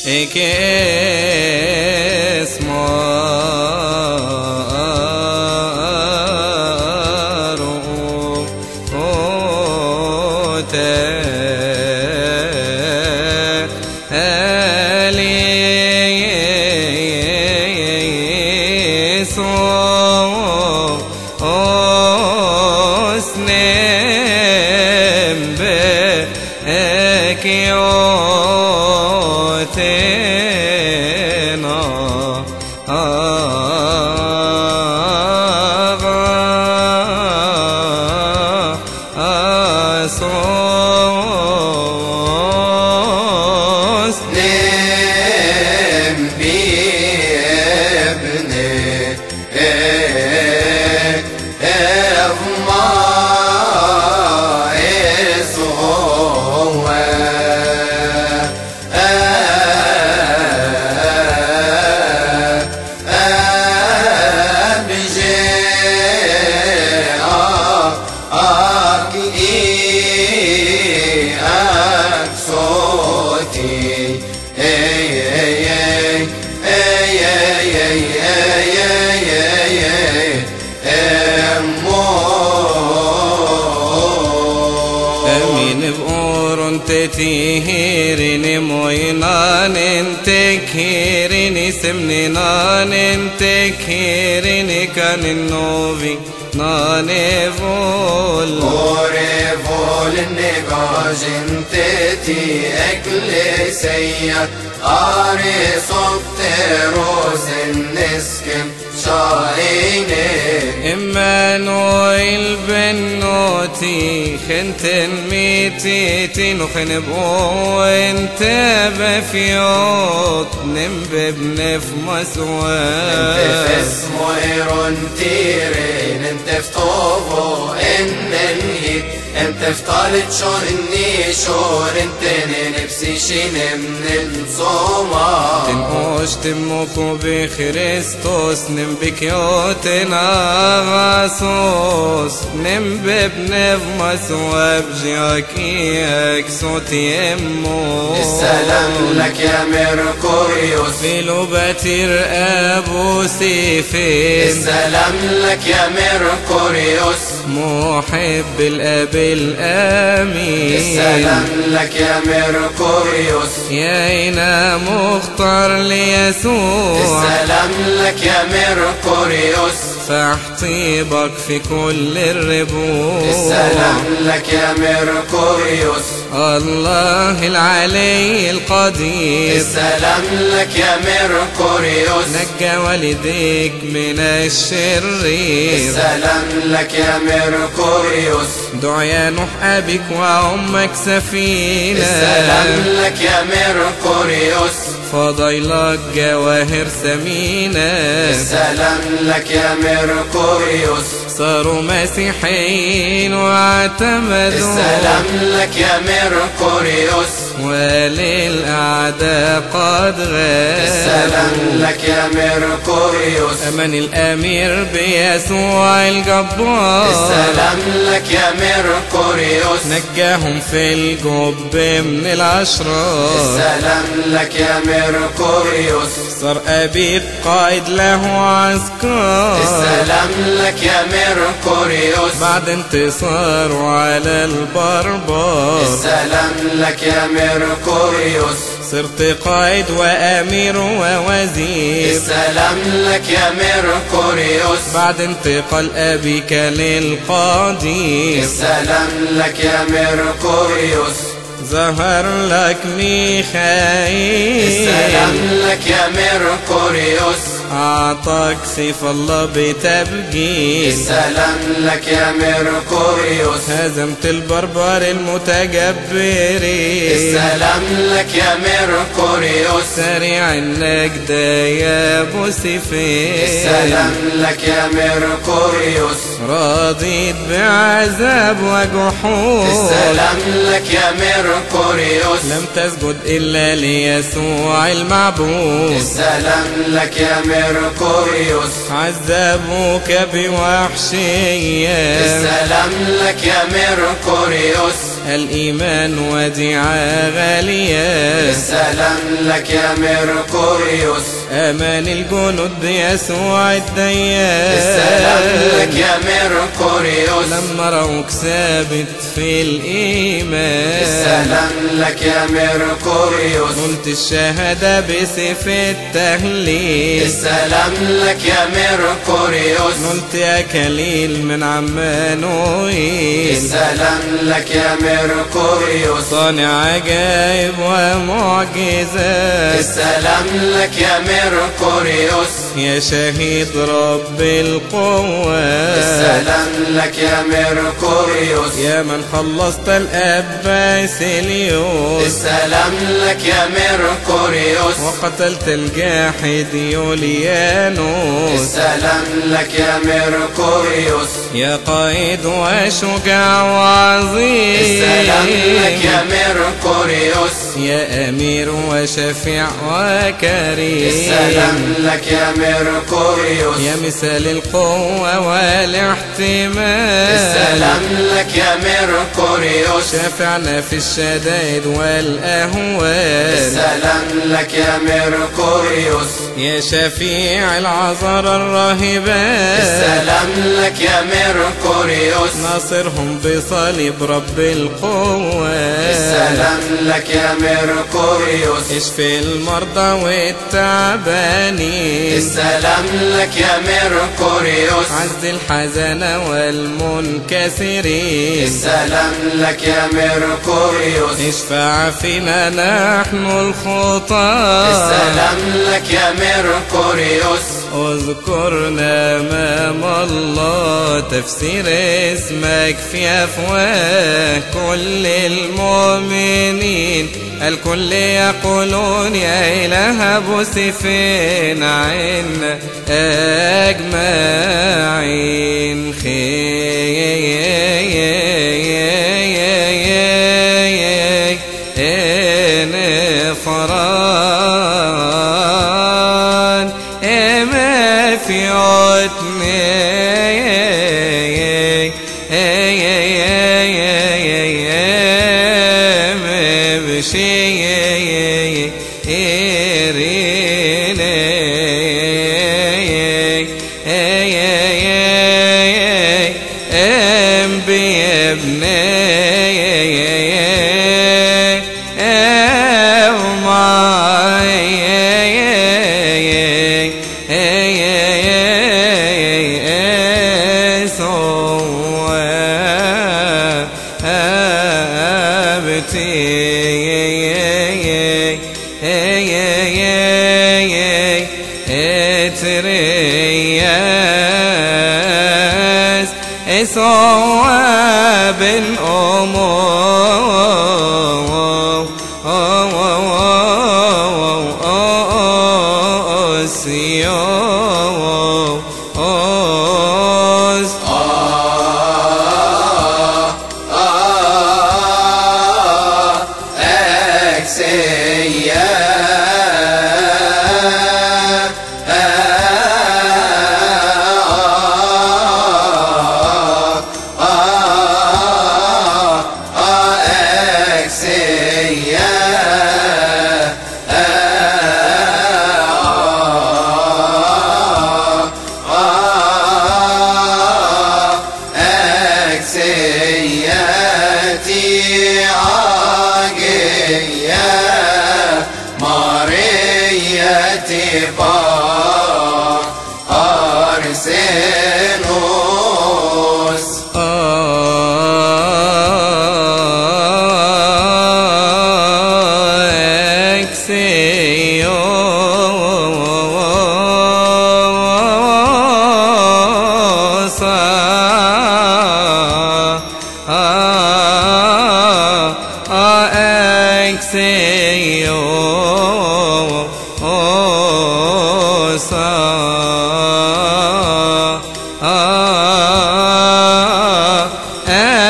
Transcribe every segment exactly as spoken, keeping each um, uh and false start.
تهيرني موينان تكهيرني سمني نان تكهيرني كان النوفي ناني فول أوري فول النقاش انتتي أكل سيئة آري صبت روز النسكن شايني إمانويل بنوتي خنتن ميتيتي نخن بقو انت بفيوت نمب بنف مسوان انت في اسمو ايرون تيرين انت في طوبو ان الهيد انت في طالت شور اني شور انت نفسي شين من الصومة تنقوش تموكو بخريستوس نم بكيوتنا غاسوس نم ببنف مسواب جاكيك صوت يمو السلام لك يا ميركوريوس في لوباتير ابو سيفين السلام لك يا ميركوريوس محب الاب الامين السلام لك يا ميركوريوس يا إنا مختار ليسوع السلام لك يا ميركوريوس فاحطيبك في كل الربوع السلام لك يا ميركوريوس الله العلي القدير السلام لك يا ميركوريوس نجى والديك من الشرير السلام لك يا ميركوريوس دعيا نوح أبيك وأمك سفينة السلام لك يا ميركوريوس فضيلك جواهر ثمينة السلام لك يا ميركوريوس صاروا مسيحيين واعتمدوا السلام لك يا ميركوريوس وللأعداء قد غاب السلام لك يا ميركوريوس أمن الأمير بيسوع الجبار السلام لك يا ميركوريوس نجاهم في الجب من الأشرار السلام لك يا ميركوريوس صار أبيك قائد له عسكر السلام لك يا ميركوريوس بعد انتصاره على البربر السلام لك يا ميركوريوس صرت قائد وأمير ووزير السلام لك يا ميركوريوس بعد انتقال أبيك للقاضي السلام لك يا ميركوريوس ظهر لك ميخائيل السلام لك يا ميركوريوس أعطاك سيف الله بتبجيل السلام لك يا ميركوريوس هزمت البربر المتجبرين السلام لك يا ميركوريوس سريع النجدة يا أبو سيفين السلام لك يا ميركوريوس رضيت بعذاب وجحود السلام لك يا ميركوريوس لم تسجد إلا ليسوع المعبود السلام لك يا ميركوريوس عذبوك بوحشية السلام لك يا ميركوريوس الإيمان وديعة غالية. السلام لك يا ميركوريوس أمان الجنود بيسوع الديان. السلام لك يا ميركوريوس لما رأوك ثابت في الإيمان. السلام لك يا ميركوريوس قلت الشهادة بسيف التهليل. السلام لك يا ميركوريوس قلت يا كليل من عمانوئيل. السلام لك يا ميركوريوس صانع عجائب ومعجزات. السلام لك يا ميركوريوس يا شهيد رب القوات. السلام لك يا ميركوريوس يا من خلصت الأب باسيليوس. السلام لك يا ميركوريوس وقتلت الجاحد يوليانوس. السلام لك يا ميركوريوس يا قائد وشجاع وعظيم. السلام لك يا ميركوريوس يا أمير وشفيع وكريم. السلام لك يا ميركوريوس يا مثال القوة والاحتمال. السلام لك يا ميركوريوس شافعنا في الشدائد والأهوال. السلام لك يا ميركوريوس يا شفيع العذر الراهبات. السلام لك يا ميركوريوس ناصرهم بصليب رب القوات. السلام لك يا ميركوريوس اشفي المرضى والتعبانين. السلام لك يا ميركوريوس عز الحزن والمنكسرين. السلام لك يا ميركوريوس اشفع فينا نحن الخطاة. السلام لك يا ميركوريوس اذكرنا امام الله. تفسير اسمك في افواه كل المؤمنين. الكل يقولون يا اله ابو سيفين عنا اجمعين. خير فران ما في عتمي صواب الأمور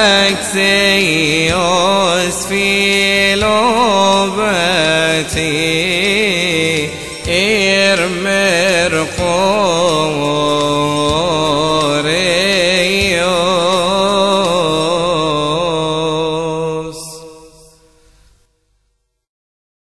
أكسيوس في لوبتي